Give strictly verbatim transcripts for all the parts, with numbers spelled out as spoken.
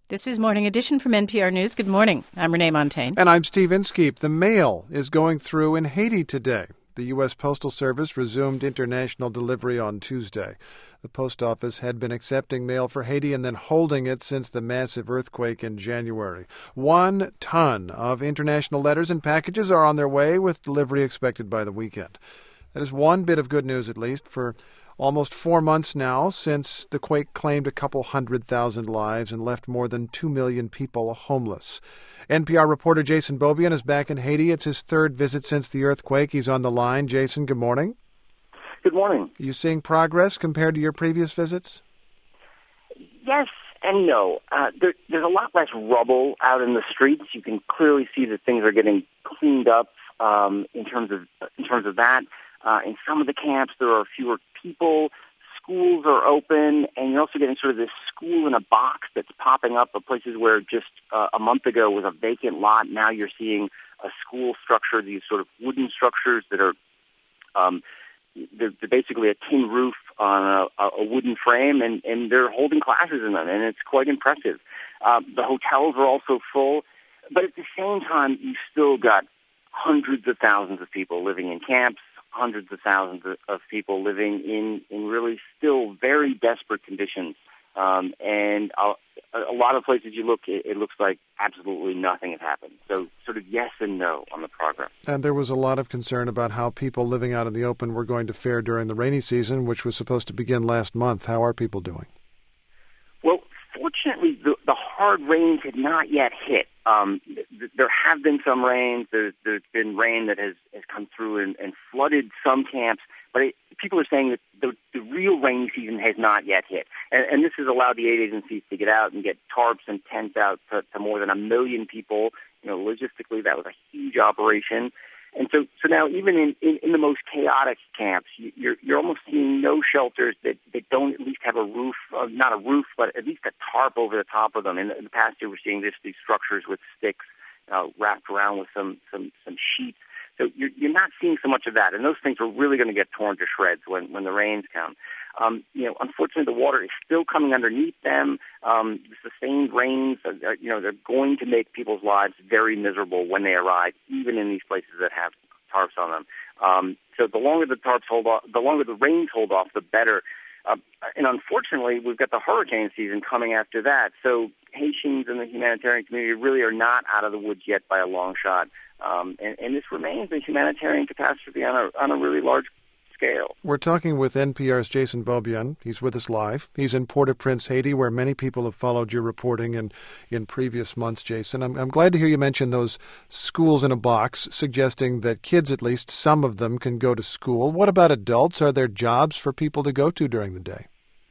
This is Morning Edition from N P R News. Good morning. I'm Renee Montagne. And I'm Steve Inskeep. The mail is going through in Haiti today. The U S. Postal Service resumed international delivery on Tuesday. The post office had been accepting mail for Haiti and then holding it since the massive earthquake in January. One ton of international letters and packages are on their way, with delivery expected by the weekend. That is one bit of good news, at least, for almost four months now since the quake claimed a couple hundred thousand lives and left more than two million people homeless. N P R reporter Jason Beaubien is back in Haiti. It's his third visit since the earthquake. He's on the line. Jason, good morning. Good morning. Are you seeing progress compared to your previous visits? Yes and no. Uh, there, there's a lot less rubble out in the streets. You can clearly see that things are getting cleaned up um, in terms of in terms of that. Uh, in some of the camps, there are fewer people. Schools are open, and you're also getting sort of this school in a box that's popping up at places where just uh, a month ago was a vacant lot. Now you're seeing a school structure, these sort of wooden structures that are um, they're, they're basically a tin roof on a, a wooden frame, and, and they're holding classes in them, and it's quite impressive. Uh, the hotels are also full, but at the same time, you've still got hundreds of thousands of people living in camps, hundreds of thousands of people living in, in really still very desperate conditions. Um, and a, a lot of places you look, it, it looks like absolutely nothing has happened. So sort of yes and no on the progress. And there was a lot of concern about how people living out in the open were going to fare during the rainy season, which was supposed to begin last month. How are people doing? Well, fortunately, the, the hard rains had not yet hit. Um, th- there have been some rains. There's, there's been rain that has, has come through and, and flooded some camps. But it, people are saying that the, the real rainy season has not yet hit. And, and this has allowed the aid agencies to get out and get tarps and tents out to, to more than a million people. You know, logistically, that was a huge operation. And so, so now even in, in, in the most chaotic camps, you, you're, you're almost seeing no shelters that, that don't at least have a roof, uh, not a roof, but at least a tarp over the top of them. In the, in the past year, we're seeing this, these structures with sticks uh, wrapped around with some, some, some sheets. So you're, you're not seeing so much of that. And those things are really going to get torn to shreds when, when the rains come. Um, you know, unfortunately, the water is still coming underneath them. Um, the sustained rains, are, you know, they're going to make people's lives very miserable when they arrive, even in these places that have tarps on them. Um, so the longer the tarps hold off, the longer the rains hold off, the better. Uh, and unfortunately, we've got the hurricane season coming after that. So Haitians and the humanitarian community really are not out of the woods yet by a long shot. Um, and, and this remains a humanitarian catastrophe on a on a really large scale. We're talking with N P R's Jason Beaubien. He's with us live. He's in Port-au-Prince, Haiti, where many people have followed your reporting in, in previous months, Jason. I'm, I'm glad to hear you mention those schools in a box, suggesting that kids, at least some of them, can go to school. What about adults? Are there jobs for people to go to during the day?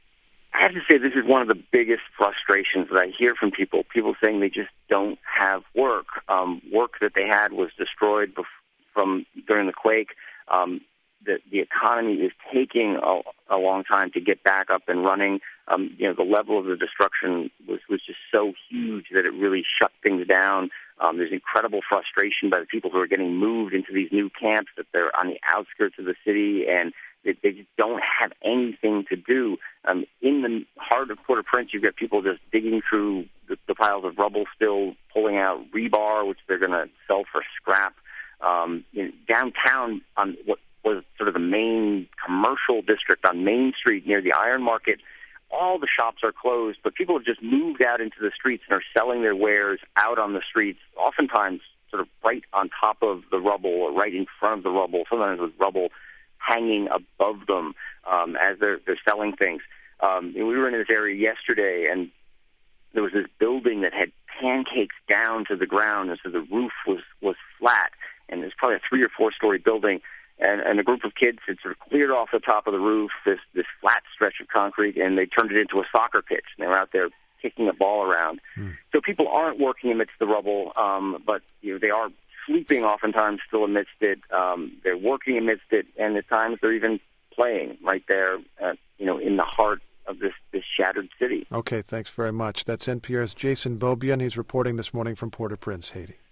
I have to say this is one of the biggest frustrations that I hear from people, people saying they just don't have work. Um, work that they had was destroyed bef- from during the quake. Um, the, the economy is taking a, a long time to get back up and running. Um, you know, the level of the destruction was, was just so huge that it really shut things down. Um, there's incredible frustration by the people who are getting moved into these new camps, that they're on the outskirts of the city, and they, they just don't have anything to do. Um, in the heart of Port-au-Prince, you've got people just digging through the, the piles of rubble still, pulling out rebar, which they're going to sell for scrap. Um, you know, downtown, on what was sort of the main commercial district on Main Street near the Iron Market, all the shops are closed, but people have just moved out into the streets and are selling their wares out on the streets, oftentimes sort of right on top of the rubble or right in front of the rubble, sometimes with rubble hanging above them um, as they're, they're selling things. Um, we were in this area yesterday, and there was this building that had pancakes down to the ground, and so the roof was, was flat, and it's probably a three- or four-story building. And, and a group of kids had sort of cleared off the top of the roof, this, this flat stretch of concrete, and they turned it into a soccer pitch. And they were out there kicking a ball around. Hmm. So people aren't working amidst the rubble, um, but you know, they are sleeping oftentimes still amidst it. Um, they're working amidst it, and at times they're even playing right there, uh, you know, in the heart of this, this shattered city. Okay, thanks very much. That's N P R's Jason Beaubien. He's reporting this morning from Port-au-Prince, Haiti.